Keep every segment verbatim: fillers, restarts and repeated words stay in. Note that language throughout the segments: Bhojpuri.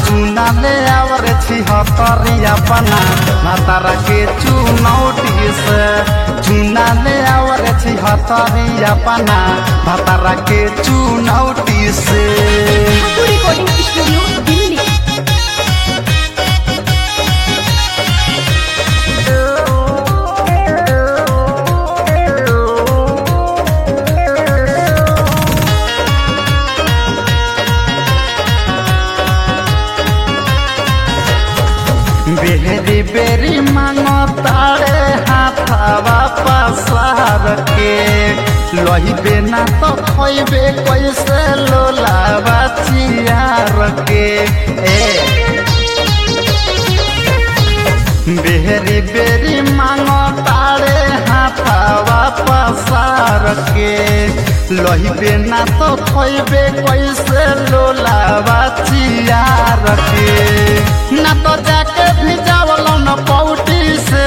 चूना ले आवर छिहत्तरी अपना भातारा के चुनौती से चूना ले आवर छिहत्तरी अपना भातारा के चुनौती से। Recording studio Delhi. बेरी बेरी मांगो तारे हाथावा पसार के लही बेना तो खोइबे कैसे लोलावा चियार के ए बेरी बेरी मांगो तारे हाथावा पसार के लही बेना तो खोइबे कैसे लोलावा चियार के ना तो जाके भिजावल न पौटी से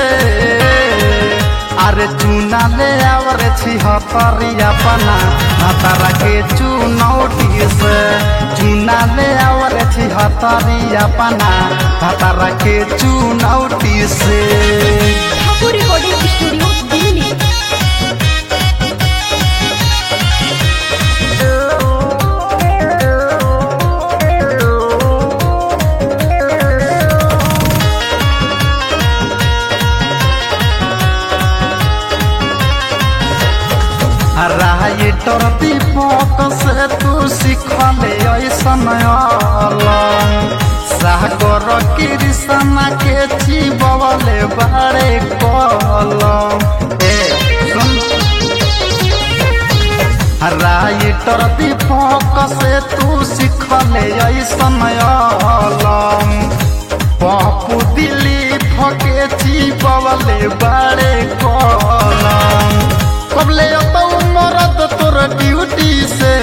अरे चूना ले आवर छिहत्तरी अपना भातारा के चुनौती से चूना ले आवर छिहत्तरी अपना भातारा के चुनौती से। Recording studio Delhi. Writer Deepak से तू सीखले ऐसन सागर कृष्णा के चिबवले बारे कलम ए सुन राइटर दीपक से तू सीखले ऐसन पप्पू दिलीप के चिबवले बारे कलम कबले तो मरद तोर ड्यूटी से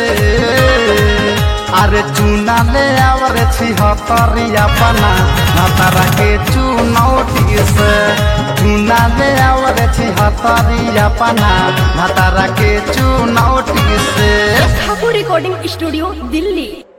अरे चूना ले आवर छिहत्तरी अपना भातारा के चुनौती से चूना ले आवर छिहत्तरी अपना भातारा के चुनौती से। Recording studio Delhi.